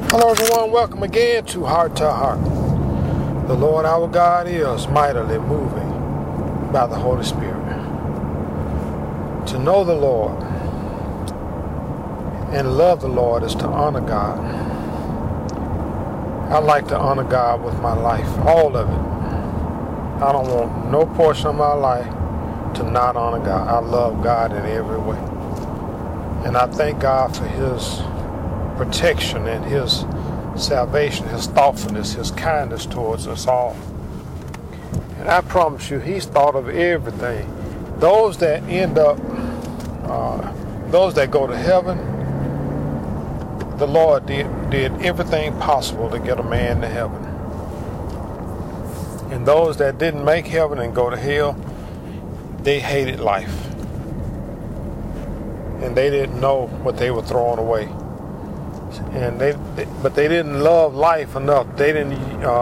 Hello everyone, welcome again to Heart to Heart. The Lord our God is mightily moving by the Holy Spirit. To know the Lord and love the Lord is to honor God. I like to honor God with my life, all of it. I don't want no portion of my life to not honor God. I love God in every way. And I thank God for His protection and His salvation, His thoughtfulness, His kindness towards us all. And I promise you, He's thought of everything. Those that end up, those that go to heaven, the Lord did everything possible to get a man to heaven. And those that didn't make heaven and go to hell, they hated life. And they didn't know what they were throwing away. And but they didn't love life enough. They didn't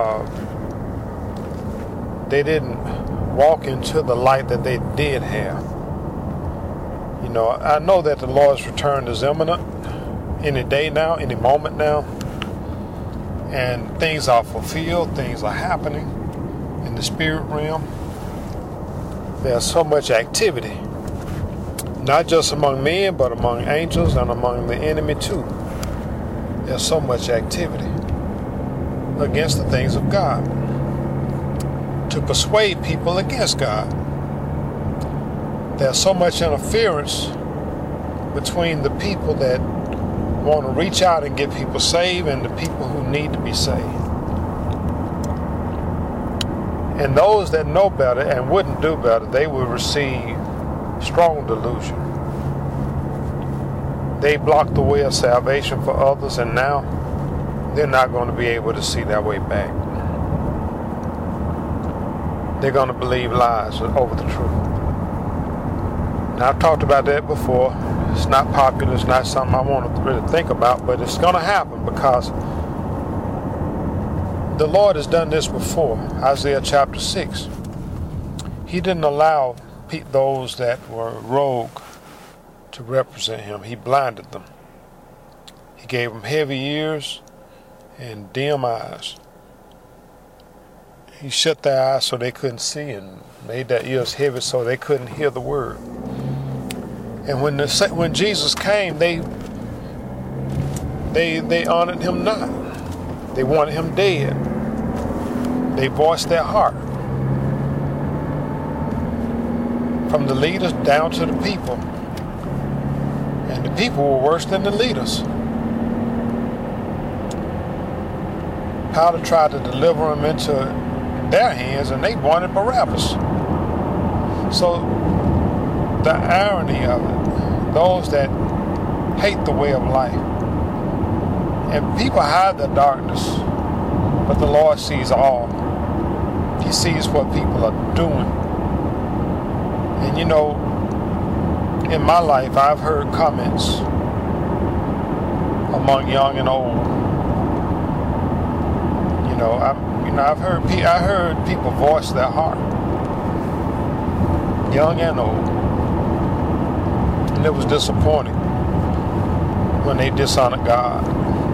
walk into the light that they did have. You know, I know that the Lord's return is imminent, any day now, any moment now, and things are fulfilled, things are happening in the spirit realm. There's so much activity, not just among men, but among angels and among the enemy too. There's so much activity against the things of God to persuade people against God. There's so much interference between the people that want to reach out and get people saved and the people who need to be saved. And those that know better and wouldn't do better, they will receive strong delusion. They blocked the way of salvation for others, and now they're not going to be able to see their way back. They're going to believe lies over the truth. Now, I've talked about that before. It's not popular. It's not something I want to really think about, but it's going to happen because the Lord has done this before. Isaiah chapter 6. He didn't allow those that were rogue to represent Him. He blinded them. He gave them heavy ears and dim eyes. He shut their eyes so they couldn't see and made their ears heavy so they couldn't hear the word. And when Jesus came, they honored Him not. They wanted Him dead. They voiced their heart. From the leaders down to the people. And the people were worse than the leaders. Pilate tried to deliver them into their hands, and they wanted Barabbas. So the irony of it, those that hate the way of life, and people hide the darkness, but the Lord sees all. He sees what people are doing. And you know, in my life, I've heard comments among young and old. I heard people voice their heart, young and old, and it was disappointing when they dishonored God.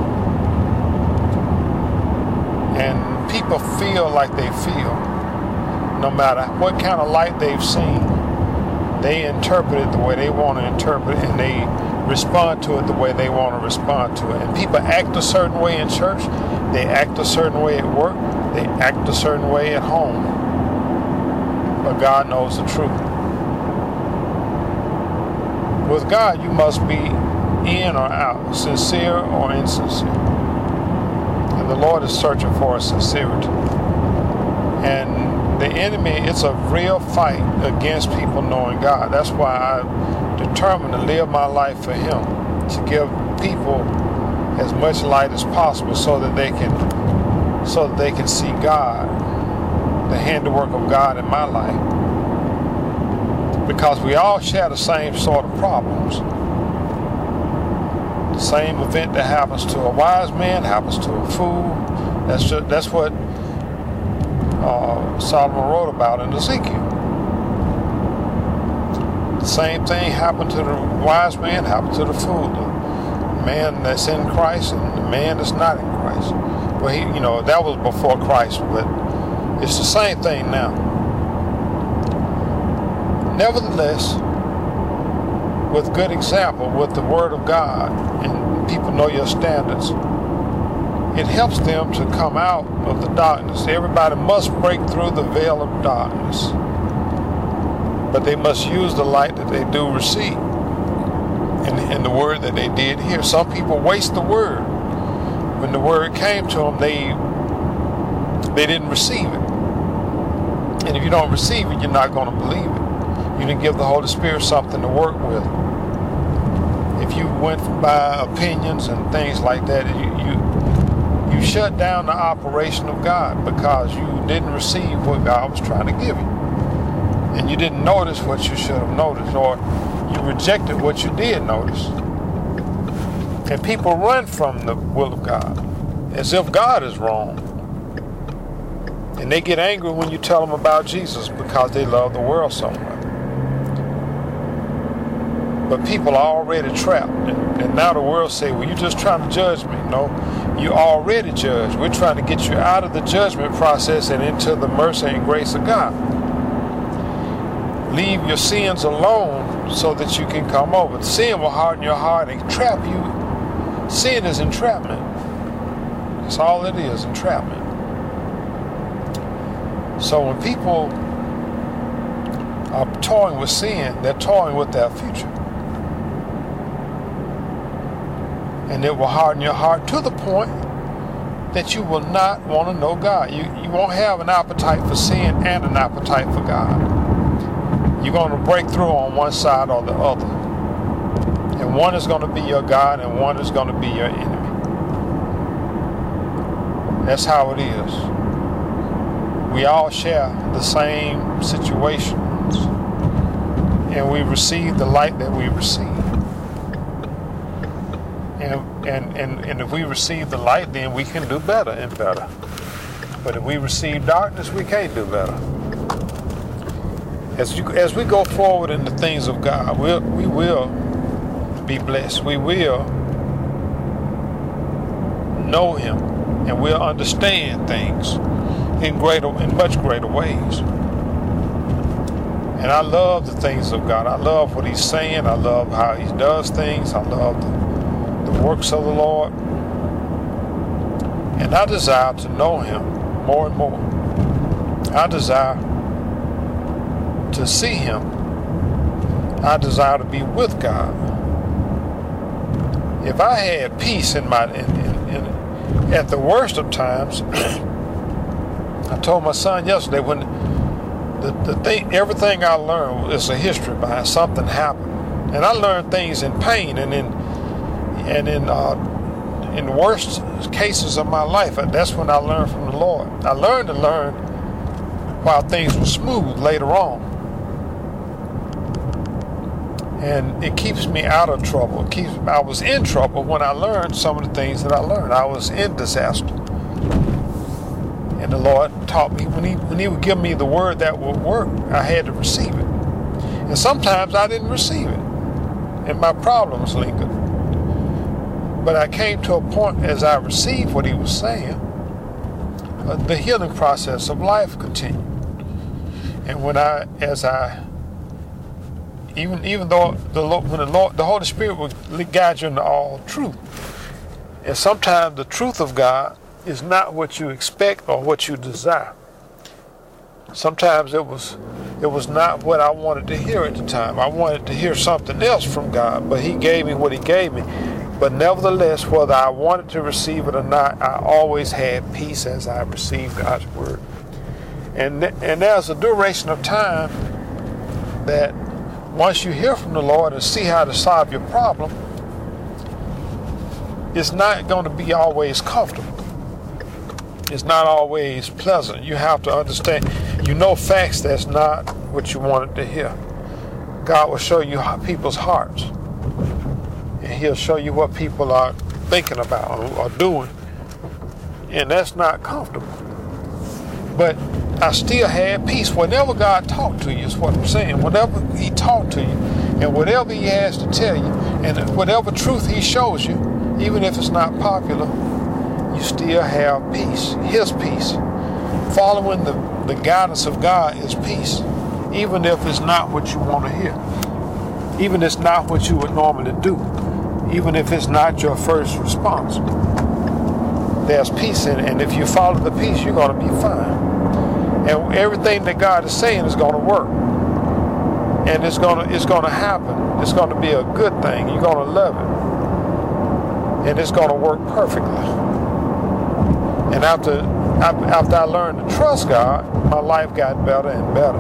And people feel like they feel, no matter what kind of light they've seen. They interpret it the way they want to interpret it, and they respond to it the way they want to respond to it. And people act a certain way in church, they act a certain way at work, they act a certain way at home. But God knows the truth. With God, you must be in or out, sincere or insincere. And the Lord is searching for a sincerity. And the enemy, it's a real fight against people knowing God. That's why I determined to live my life for Him, to give people as much light as possible so that they can see God, the handiwork of God in my life. Because we all share the same sort of problems. The same event that happens to a wise man happens to a fool. That's what Solomon wrote about in Ezekiel. The same thing happened to the wise man, happened to the fool. The man that's in Christ and the man that's not in Christ. Well, that was before Christ, but it's the same thing now. Nevertheless, with good example, with the Word of God, and people know your standards, it helps them to come out of the darkness. Everybody must break through the veil of darkness, but they must use the light that they do receive and the word that they did hear. Some people waste the word. When the word came to them, they didn't receive it. And if you don't receive it, you're not going to believe it. You didn't give the Holy Spirit something to work with. If you went by opinions and things like that, you shut down the operation of God because you didn't receive what God was trying to give you. And you didn't notice what you should have noticed, or you rejected what you did notice. And people run from the will of God as if God is wrong. And they get angry when you tell them about Jesus because they love the world so much. But people are already trapped. And now the world say, well, you're just trying to judge me. No, you already judged. We're trying to get you out of the judgment process and into the mercy and grace of God. Leave your sins alone so that you can come over. Sin will harden your heart and trap you. Sin is entrapment. That's all it is, entrapment. So when people are toying with sin, they're toying with their future. And it will harden your heart to the point that you will not want to know God. You won't have an appetite for sin and an appetite for God. You're going to break through on one side or the other. And one is going to be your God and one is going to be your enemy. That's how it is. We all share the same situations. And we receive the light that we receive. And if we receive the light, then we can do better and better. But if we receive darkness, we can't do better. As we go forward in the things of God, we will be blessed. We will know Him, and we'll understand things in much greater ways. And I love the things of God. I love what He's saying. I love how He does things. I love the works of the Lord. And I desire to know Him more and more. I desire to see Him. I desire to be with God. If I had peace at the worst of times, I told my son yesterday, when everything I learned is a history behind something happened, and I learned things in pain and in the worst cases of my life. That's when I learned from the Lord. I learned to learn while things were smooth later on. And it keeps me out of trouble. I was in trouble when I learned some of the things that I learned. I was in disaster. And the Lord taught me, when He would give me the word that would work, I had to receive it. And sometimes I didn't receive it. And my problems lingered. But I came to a point as I received what He was saying, the healing process of life continued. And even though the Holy Spirit will guide you into all truth. And sometimes the truth of God is not what you expect or what you desire. Sometimes it was not what I wanted to hear at the time. I wanted to hear something else from God, but He gave me what He gave me. But nevertheless, whether I wanted to receive it or not, I always had peace as I received God's word. And there's a duration of time that once you hear from the Lord and see how to solve your problem, it's not going to be always comfortable. It's not always pleasant. You have to understand. You know facts that's not what you wanted to hear. God will show you people's hearts. And He'll show you what people are thinking about or doing. And that's not comfortable. But I still had peace. Whenever God talked to you, is what I'm saying. Whenever He talked to you, and whatever He has to tell you, and whatever truth He shows you, Even if it's not popular, you still have peace, his peace. Following the guidance of God is peace, even if it's not what you want to hear. Even if it's not what you would normally do. Even if it's not your first response. There's peace in it, and if you follow the peace, you're going to be fine. And everything that God is saying is going to work. And it's going to happen. It's going to be a good thing. You're going to love it. And it's going to work perfectly. And after I learned to trust God, my life got better and better.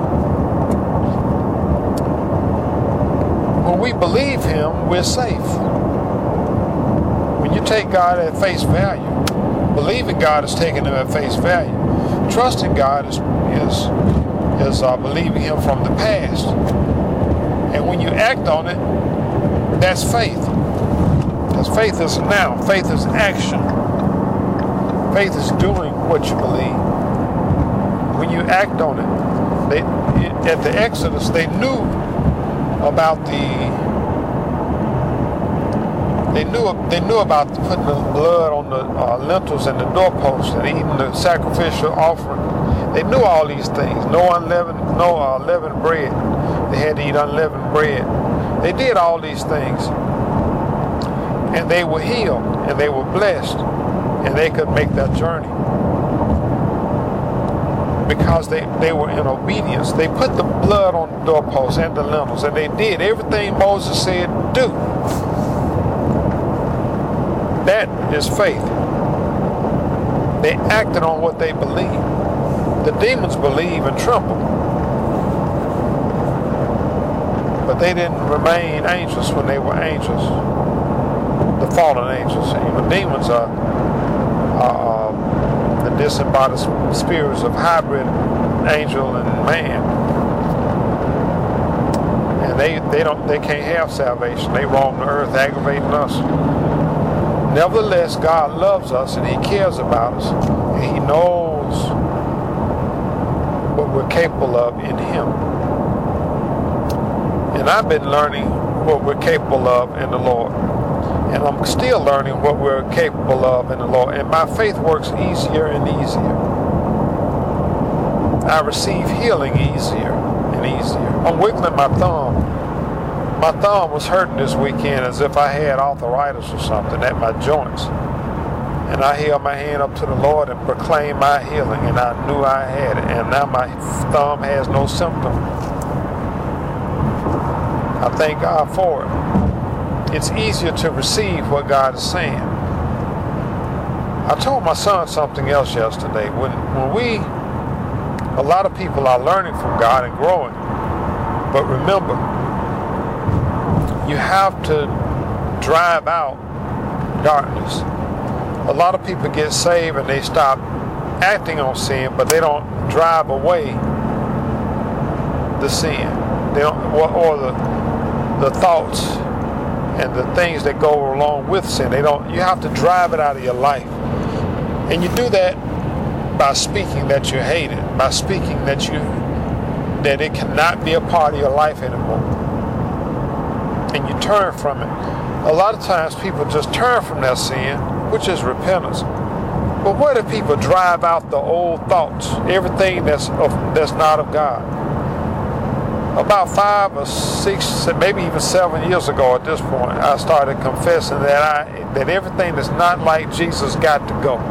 When we believe Him, we're safe. When you take God at face value, believing God is taking Him at face value. Trusting God is believing Him from the past. And when you act on it, that's faith. Because faith is now. Faith is action. Faith is doing what you believe. When you act on it, at the Exodus, they knew about They knew about putting the blood on the lintels and the doorposts and eating the sacrificial offering. They knew all these things. No unleavened bread. They had to eat unleavened bread. They did all these things, and they were healed, and they were blessed, and they could make that journey because they were in obedience. They put the blood on the doorposts and the lintels, and they did everything Moses said do. That is faith. They acted on what they believed. The demons believe and tremble. But they didn't remain anxious when they were anxious. The fallen angels. Demons are the disembodied spirits of hybrid angel and man. And they can't have salvation. They roam the earth aggravating us. Nevertheless, God loves us and He cares about us, and He knows what we're capable of in Him. And I've been learning what we're capable of in the Lord. And I'm still learning what we're capable of in the Lord. And my faith works easier and easier. I receive healing easier and easier. I'm wiggling my thumb. My thumb was hurting this weekend as if I had arthritis or something at my joints. And I held my hand up to the Lord and proclaimed my healing, and I knew I had it. And now my thumb has no symptom. I thank God for it. It's easier to receive what God is saying. I told my son something else yesterday. A lot of people are learning from God and growing. But remember, you have to drive out darkness. A lot of people get saved and they stop acting on sin, but they don't drive away the sin. They don't, or the thoughts and the things that go along with sin. You have to drive it out of your life. And you do that by speaking that you hate it, by speaking that it cannot be a part of your life anymore. And you turn from it. A lot of times people just turn from their sin, which is repentance. But what if people drive out the old thoughts, everything that's not of God? About 5 or 6, maybe even 7 years ago at this point, I started confessing that everything that's not like Jesus got to go.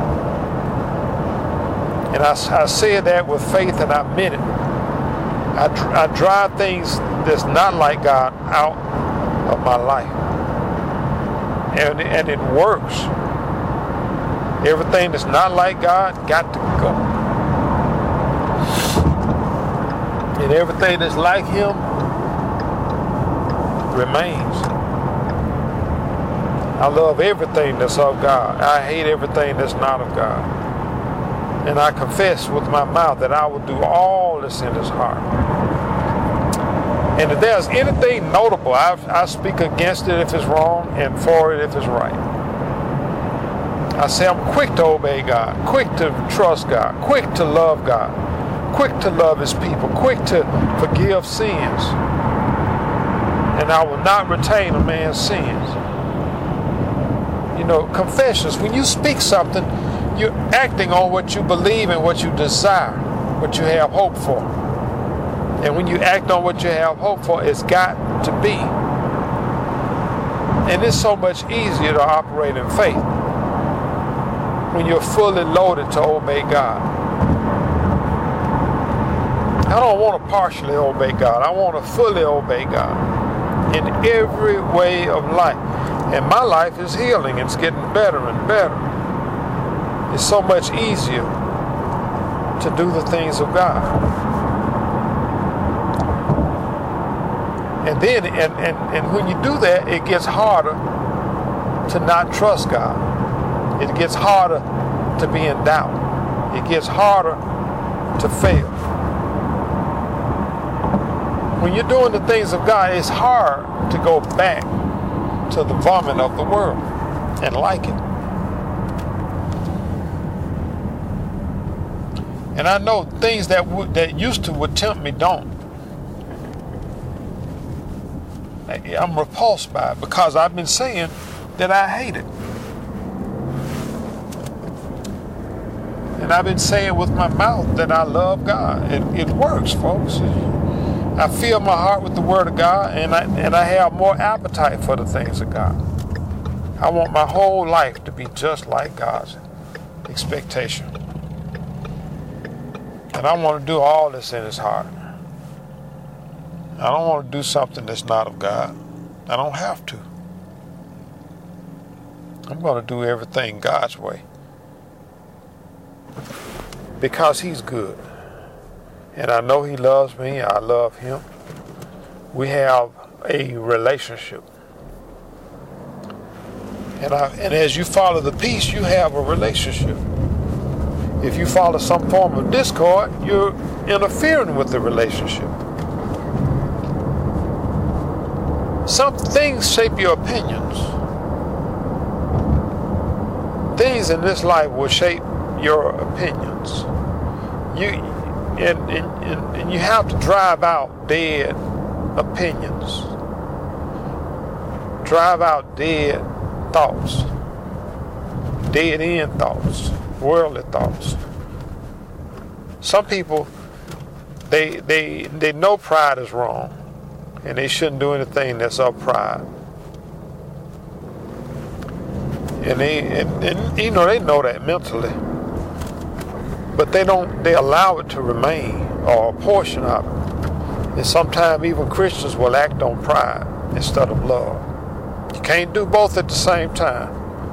And I said that with faith, and I meant it. I drive things that's not like God out of my life, and it works. Everything that's not like God got to go, and everything that's like Him remains. I love everything that's of God. I hate everything that's not of God, and I confess with my mouth that I will do all that's in His heart. And if there's anything notable, I speak against it if it's wrong and for it if it's right. I say I'm quick to obey God, quick to trust God, quick to love God, quick to love His people, quick to forgive sins. And I will not retain a man's sins. confessions. When you speak something, you're acting on what you believe and what you desire, what you have hope for. And when you act on what you have hope for, it's got to be. And it's so much easier to operate in faith when you're fully loaded to obey God. I don't want to partially obey God. I want to fully obey God in every way of life. And my life is healing. It's getting better and better. It's so much easier to do the things of God. And then, and when you do that, it gets harder to not trust God. It gets harder to be in doubt. It gets harder to fail. When you're doing the things of God, it's hard to go back to the vomit of the world and like it. And I know things that used to would tempt me don't. I'm repulsed by it because I've been saying that I hate it. And I've been saying with my mouth that I love God. It works, folks. I fill my heart with the Word of God, and I have more appetite for the things of God. I want my whole life to be just like God's expectation. And I want to do all this in His heart. I don't want to do something that's not of God. I don't have to. I'm going to do everything God's way. Because He's good. And I know He loves me. I love Him. We have a relationship. And as you follow the peace, you have a relationship. If you follow some form of discord, you're interfering with the relationship. Some things shape your opinions. Things in this life will shape your opinions. And you have to drive out dead opinions. Drive out dead thoughts. Dead end thoughts. Worldly thoughts. Some people, they know pride is wrong. And they shouldn't do anything that's of pride. And they know that mentally. But they allow it to remain, or a portion of it. And sometimes even Christians will act on pride instead of love. You can't do both at the same time.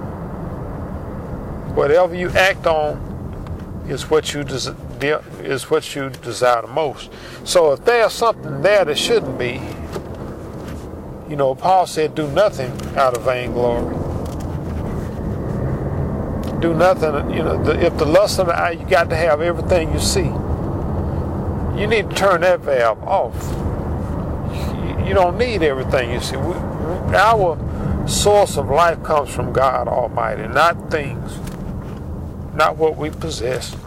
Whatever you act on is what you desire the most. So if there's something there that shouldn't be, Paul said, do nothing out of vainglory. Do nothing, if the lust of the eye, you got to have everything you see. You need to turn that valve off. You don't need everything you see. Our source of life comes from God Almighty, not things, not what we possess.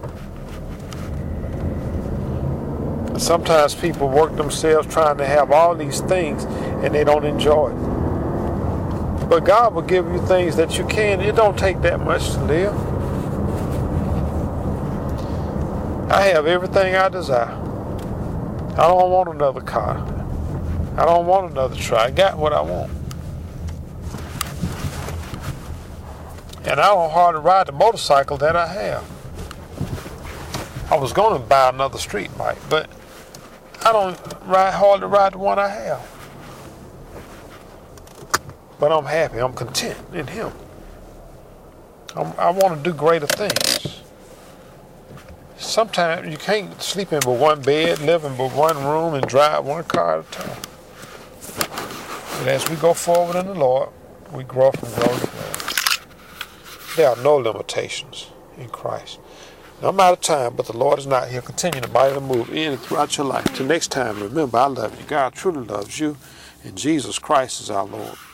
Sometimes people work themselves trying to have all these things and they don't enjoy it. But God will give you things that you can. It don't take that much to live. I have everything I desire. I don't want another car. I don't want another truck. I got what I want. And I don't hardly ride the motorcycle that I have. I was going to buy another street bike, but I don't hardly ride the one I have. But I'm happy. I'm content in Him. I want to do greater things. Sometimes you can't sleep in but one bed, live in but one room, and drive one car at a time. And as we go forward in the Lord, we grow from glory to glory. There are no limitations in Christ. Now, I'm out of time, but the Lord is not here. Continue to mightily move in and throughout your life. Till next time, remember, I love you. God truly loves you, and Jesus Christ is our Lord.